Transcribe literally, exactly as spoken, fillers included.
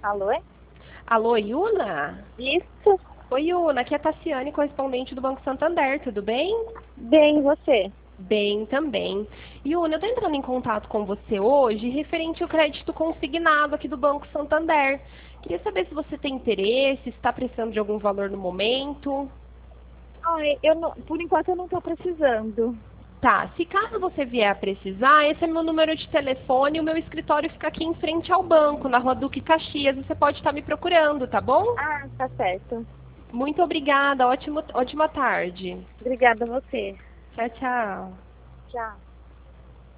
Alô? Alô, Yuna? Isso? Oi, Yuna, aqui é a Tassiane, correspondente do Banco Santander, tudo bem? Bem, e você? Bem também. Yuna, eu tô entrando em contato com você hoje referente ao crédito consignado aqui do Banco Santander. Queria saber se você tem interesse, se está precisando de algum valor no momento. Ai, eu não, por enquanto eu não tô precisando. Tá, se caso você vier a precisar, esse é meu número de telefone, o meu escritório fica aqui em frente ao banco, na Rua Duque Caxias, você pode estar me procurando, tá bom? Ah, tá certo. Muito obrigada, ótimo, ótima tarde. Obrigada a você. Tchau, tchau. Tchau.